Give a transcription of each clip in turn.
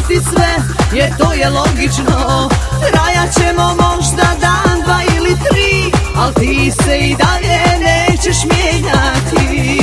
ti sve, jer to je logično. Trajat ćemo možda dan, dva ili tri, al ti se i dalje nećeš mijenjati.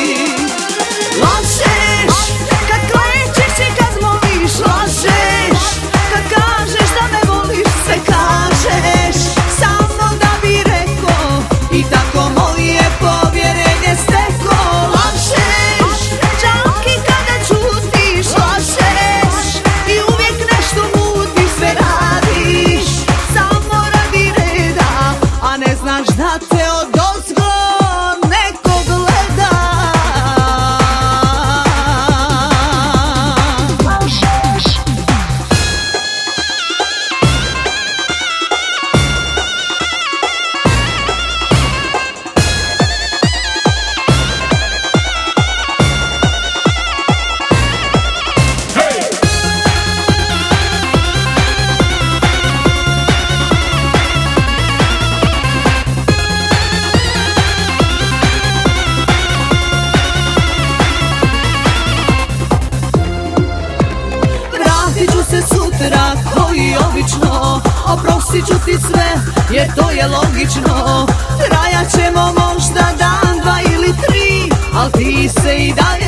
Lažeš kad klečiš i kad moliš, lažeš kad kažeš da me voliš, sve kažeš samo da bi rekao i tako moje povjerenje steko. Lažeš čak i kada čutiš, lažeš i uvijek nešto mudi sve radiš samo radi reda, a ne znaš da te odozgo neko gleda. Sutra koji obično, oprostit ću ti sve, jer to je logično. Trajat ćemo možda dan, dva ili tri, al ti se i dalje